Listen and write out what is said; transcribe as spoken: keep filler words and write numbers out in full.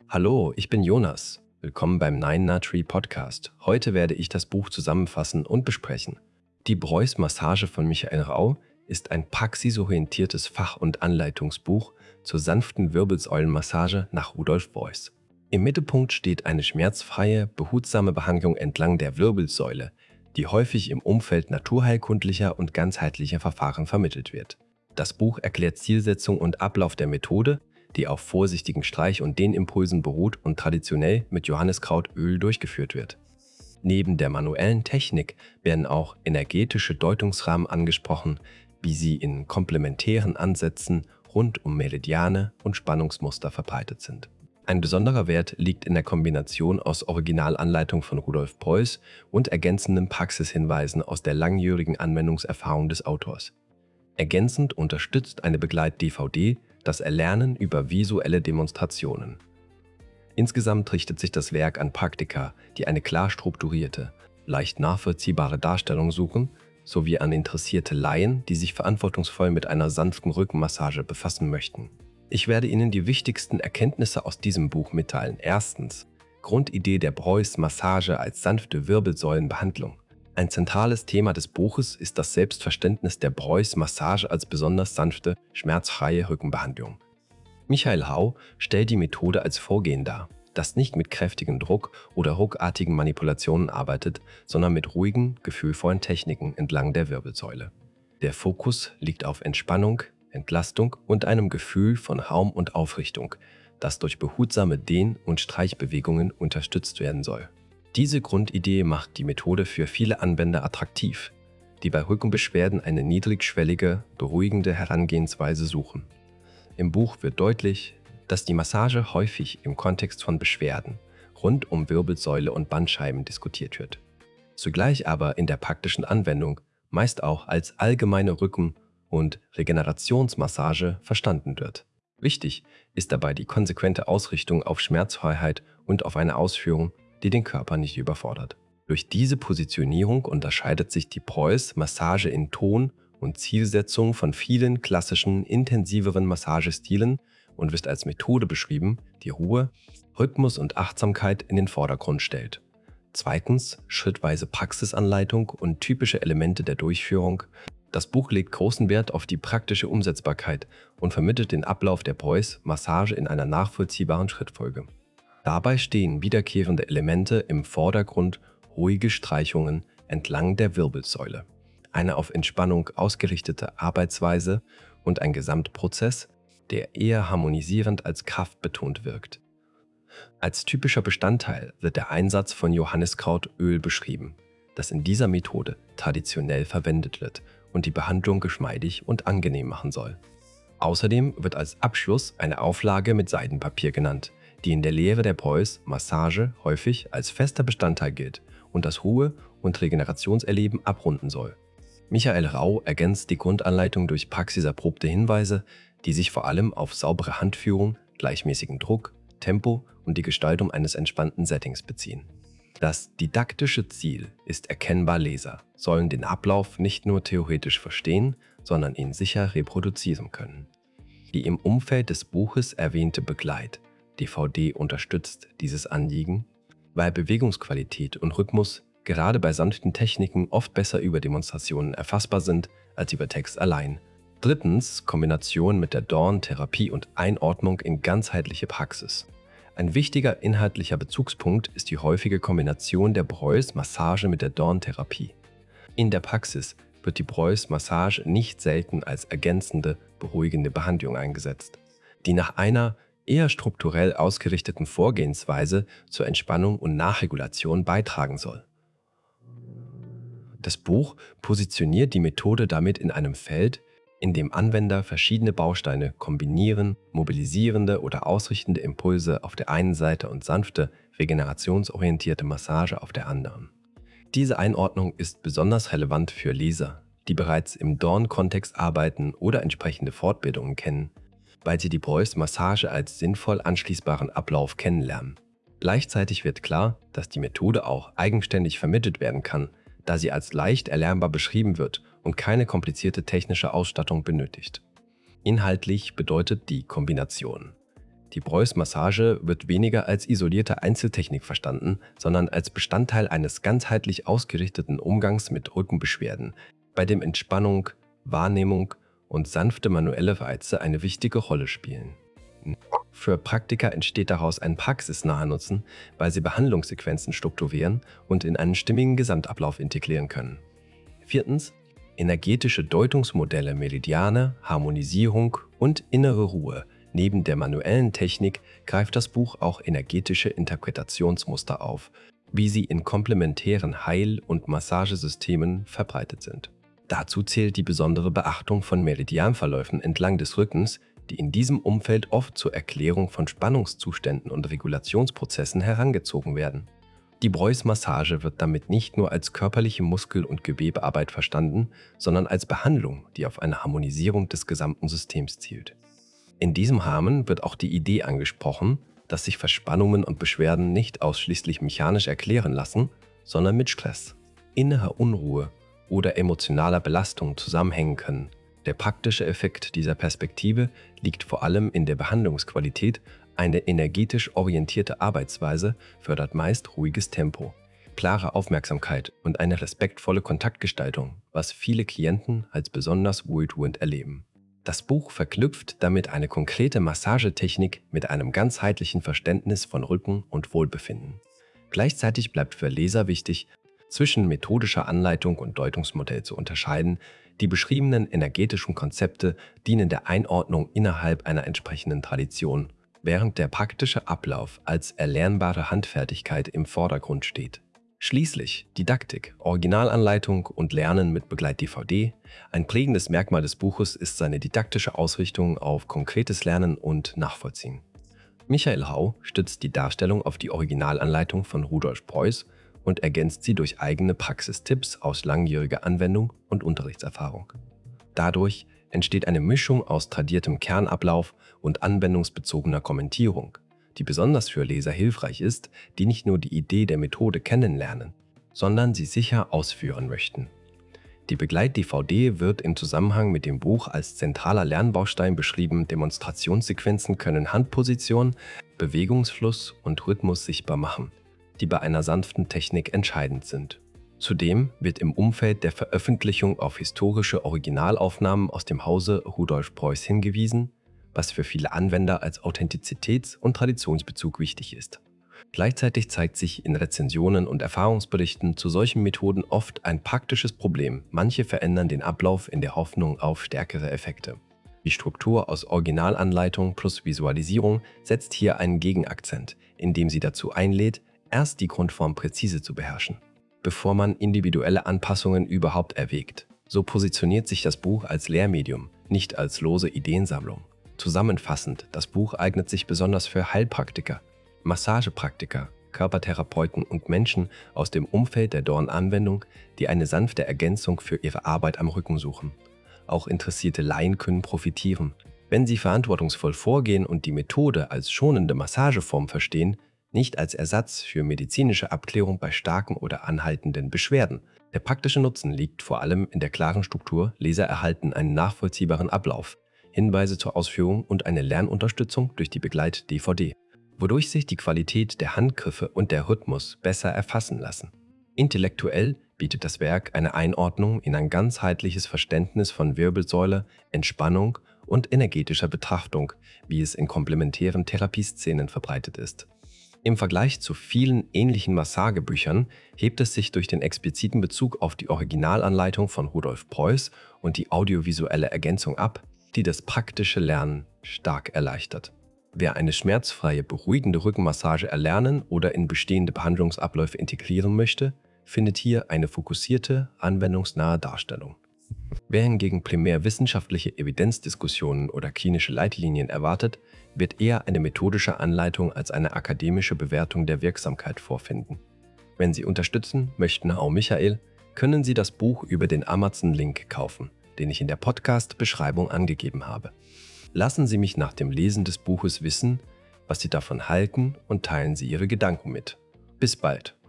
Hallo, ich bin Jonas. Willkommen beim Nine Nut Tree Podcast. Heute werde ich das Buch zusammenfassen und besprechen. Die Breuß-Massage von Michael Rau ist ein praxisorientiertes Fach- und Anleitungsbuch zur sanften Wirbelsäulenmassage nach Rudolf Breuß. Im Mittelpunkt steht eine schmerzfreie, behutsame Behandlung entlang der Wirbelsäule, die häufig im Umfeld naturheilkundlicher und ganzheitlicher Verfahren vermittelt wird. Das Buch erklärt Zielsetzung und Ablauf der Methode, die auf vorsichtigen Streich- und Dehnimpulsen beruht und traditionell mit Johanniskrautöl durchgeführt wird. Neben der manuellen Technik werden auch energetische Deutungsrahmen angesprochen, wie sie in komplementären Ansätzen rund um Meridiane und Spannungsmuster verbreitet sind. Ein besonderer Wert liegt in der Kombination aus Originalanleitung von Rudolf Preuß und ergänzenden Praxishinweisen aus der langjährigen Anwendungserfahrung des Autors. Ergänzend unterstützt eine Begleit-D V D das Erlernen über visuelle Demonstrationen. Insgesamt richtet sich das Werk an Praktiker, die eine klar strukturierte, leicht nachvollziehbare Darstellung suchen, sowie an interessierte Laien, die sich verantwortungsvoll mit einer sanften Rückenmassage befassen möchten. Ich werde Ihnen die wichtigsten Erkenntnisse aus diesem Buch mitteilen. Erstens: Grundidee der Breuß-Massage als sanfte Wirbelsäulenbehandlung. Ein zentrales Thema des Buches ist das Selbstverständnis der Breuß-Massage als besonders sanfte, schmerzfreie Rückenbehandlung. Michael Rau stellt die Methode als Vorgehen dar, das nicht mit kräftigem Druck oder ruckartigen Manipulationen arbeitet, sondern mit ruhigen, gefühlvollen Techniken entlang der Wirbelsäule. Der Fokus liegt auf Entspannung, Entlastung und einem Gefühl von Raum und Aufrichtung, das durch behutsame Dehn- und Streichbewegungen unterstützt werden soll. Diese Grundidee macht die Methode für viele Anwender attraktiv, die bei Rückenbeschwerden eine niedrigschwellige, beruhigende Herangehensweise suchen. Im Buch wird deutlich, dass die Massage häufig im Kontext von Beschwerden rund um Wirbelsäule und Bandscheiben diskutiert wird, zugleich aber in der praktischen Anwendung meist auch als allgemeine Rücken- und Regenerationsmassage verstanden wird. Wichtig ist dabei die konsequente Ausrichtung auf Schmerzfreiheit und auf eine Ausführung, die den Körper nicht überfordert. Durch diese Positionierung unterscheidet sich die Breuß-Massage in Ton und Zielsetzung von vielen klassischen, intensiveren Massagestilen und wird als Methode beschrieben, die Ruhe, Rhythmus und Achtsamkeit in den Vordergrund stellt. Zweitens: schrittweise Praxisanleitung und typische Elemente der Durchführung. Das Buch legt großen Wert auf die praktische Umsetzbarkeit und vermittelt den Ablauf der Breuß-Massage in einer nachvollziehbaren Schrittfolge. Dabei stehen wiederkehrende Elemente im Vordergrund, ruhige Streichungen entlang der Wirbelsäule, eine auf Entspannung ausgerichtete Arbeitsweise und ein Gesamtprozess, der eher harmonisierend als kraftbetont wirkt. Als typischer Bestandteil wird der Einsatz von Johanniskrautöl beschrieben, das in dieser Methode traditionell verwendet wird und die Behandlung geschmeidig und angenehm machen soll. Außerdem wird als Abschluss eine Auflage mit Seidenpapier genannt, die in der Lehre der Breuß-Massage häufig als fester Bestandteil gilt und das Ruhe- und Regenerationserleben abrunden soll. Michael Rau ergänzt die Grundanleitung durch praxiserprobte Hinweise, die sich vor allem auf saubere Handführung, gleichmäßigen Druck, Tempo und die Gestaltung eines entspannten Settings beziehen. Das didaktische Ziel ist erkennbar: Leser sollen den Ablauf nicht nur theoretisch verstehen, sondern ihn sicher reproduzieren können. Die im Umfeld des Buches erwähnte Begleit D V D unterstützt dieses Anliegen, weil Bewegungsqualität und Rhythmus gerade bei sanften Techniken oft besser über Demonstrationen erfassbar sind als über Text allein. Drittens: Kombination mit der Dorn-Therapie und Einordnung in ganzheitliche Praxis. Ein wichtiger inhaltlicher Bezugspunkt ist die häufige Kombination der Breuß-Massage mit der Dorn-Therapie. In der Praxis wird die Breuß-Massage nicht selten als ergänzende, beruhigende Behandlung eingesetzt, die nach einer eher strukturell ausgerichteten Vorgehensweise zur Entspannung und Nachregulation beitragen soll. Das Buch positioniert die Methode damit in einem Feld, in dem Anwender verschiedene Bausteine kombinieren, mobilisierende oder ausrichtende Impulse auf der einen Seite und sanfte, regenerationsorientierte Massage auf der anderen. Diese Einordnung ist besonders relevant für Leser, die bereits im Dorn-Kontext arbeiten oder entsprechende Fortbildungen kennen, weil sie die Breuß-Massage als sinnvoll anschließbaren Ablauf kennenlernen. Gleichzeitig wird klar, dass die Methode auch eigenständig vermittelt werden kann, da sie als leicht erlernbar beschrieben wird und keine komplizierte technische Ausstattung benötigt. Inhaltlich bedeutet die Kombination: Die Breuß-Massage wird weniger als isolierte Einzeltechnik verstanden, sondern als Bestandteil eines ganzheitlich ausgerichteten Umgangs mit Rückenbeschwerden, bei dem Entspannung, Wahrnehmung und sanfte manuelle Reize eine wichtige Rolle spielen. Für Praktiker entsteht daraus ein praxisnaher Nutzen, weil sie Behandlungssequenzen strukturieren und in einen stimmigen Gesamtablauf integrieren können. Viertens. Energetische Deutungsmodelle, Meridiane, Harmonisierung und innere Ruhe. Neben der manuellen Technik greift das Buch auch energetische Interpretationsmuster auf, wie sie in komplementären Heil- und Massagesystemen verbreitet sind. Dazu zählt die besondere Beachtung von Meridianverläufen entlang des Rückens, die in diesem Umfeld oft zur Erklärung von Spannungszuständen und Regulationsprozessen herangezogen werden. Die Breuß-Massage wird damit nicht nur als körperliche Muskel- und Gewebearbeit verstanden, sondern als Behandlung, die auf eine Harmonisierung des gesamten Systems zielt. In diesem Rahmen wird auch die Idee angesprochen, dass sich Verspannungen und Beschwerden nicht ausschließlich mechanisch erklären lassen, sondern mit Stress, innerer Unruhe oder emotionaler Belastung zusammenhängen können. Der praktische Effekt dieser Perspektive liegt vor allem in der Behandlungsqualität. Eine energetisch orientierte Arbeitsweise fördert meist ruhiges Tempo, klare Aufmerksamkeit und eine respektvolle Kontaktgestaltung, was viele Klienten als besonders wohltuend erleben. Das Buch verknüpft damit eine konkrete Massagetechnik mit einem ganzheitlichen Verständnis von Rücken und Wohlbefinden. Gleichzeitig bleibt für Leser wichtig, zwischen methodischer Anleitung und Deutungsmodell zu unterscheiden. Die beschriebenen energetischen Konzepte dienen der Einordnung innerhalb einer entsprechenden Tradition, während der praktische Ablauf als erlernbare Handfertigkeit im Vordergrund steht. Schließlich Didaktik, Originalanleitung und Lernen mit Begleit-D V D. Ein prägendes Merkmal des Buches ist seine didaktische Ausrichtung auf konkretes Lernen und Nachvollziehen. Michael Rau stützt die Darstellung auf die Originalanleitung von Rudolf Preuß und ergänzt sie durch eigene Praxistipps aus langjähriger Anwendung und Unterrichtserfahrung. Dadurch entsteht eine Mischung aus tradiertem Kernablauf und anwendungsbezogener Kommentierung, die besonders für Leser hilfreich ist, die nicht nur die Idee der Methode kennenlernen, sondern sie sicher ausführen möchten. Die Begleit-D V D wird im Zusammenhang mit dem Buch als zentraler Lernbaustein beschrieben. Demonstrationssequenzen können Handposition, Bewegungsfluss und Rhythmus sichtbar machen, die bei einer sanften Technik entscheidend sind. Zudem wird im Umfeld der Veröffentlichung auf historische Originalaufnahmen aus dem Hause Rudolf Preuß hingewiesen, was für viele Anwender als Authentizitäts- und Traditionsbezug wichtig ist. Gleichzeitig zeigt sich in Rezensionen und Erfahrungsberichten zu solchen Methoden oft ein praktisches Problem. Manche verändern den Ablauf in der Hoffnung auf stärkere Effekte. Die Struktur aus Originalanleitung plus Visualisierung setzt hier einen Gegenakzent, indem sie dazu einlädt, erst die Grundform präzise zu beherrschen, bevor man individuelle Anpassungen überhaupt erwägt. So positioniert sich das Buch als Lehrmedium, nicht als lose Ideensammlung. Zusammenfassend, das Buch eignet sich besonders für Heilpraktiker, Massagepraktiker, Körpertherapeuten und Menschen aus dem Umfeld der Dorn-Anwendung, die eine sanfte Ergänzung für ihre Arbeit am Rücken suchen. Auch interessierte Laien können profitieren, wenn sie verantwortungsvoll vorgehen und die Methode als schonende Massageform verstehen, nicht als Ersatz für medizinische Abklärung bei starken oder anhaltenden Beschwerden. Der praktische Nutzen liegt vor allem in der klaren Struktur. Leser erhalten einen nachvollziehbaren Ablauf, Hinweise zur Ausführung und eine Lernunterstützung durch die Begleit-D V D, wodurch sich die Qualität der Handgriffe und der Rhythmus besser erfassen lassen. Intellektuell bietet das Werk eine Einordnung in ein ganzheitliches Verständnis von Wirbelsäule, Entspannung und energetischer Betrachtung, wie es in komplementären Therapieszenen verbreitet ist. Im Vergleich zu vielen ähnlichen Massagebüchern hebt es sich durch den expliziten Bezug auf die Originalanleitung von Rudolf Preuß und die audiovisuelle Ergänzung ab, die das praktische Lernen stark erleichtert. Wer eine schmerzfreie, beruhigende Rückenmassage erlernen oder in bestehende Behandlungsabläufe integrieren möchte, findet hier eine fokussierte, anwendungsnahe Darstellung. Wer hingegen primär wissenschaftliche Evidenzdiskussionen oder klinische Leitlinien erwartet, wird eher eine methodische Anleitung als eine akademische Bewertung der Wirksamkeit vorfinden. Wenn Sie unterstützen möchten, auch Michael, können Sie das Buch über den Amazon-Link kaufen, den ich in der Podcast-Beschreibung angegeben habe. Lassen Sie mich nach dem Lesen des Buches wissen, was Sie davon halten, und teilen Sie Ihre Gedanken mit. Bis bald!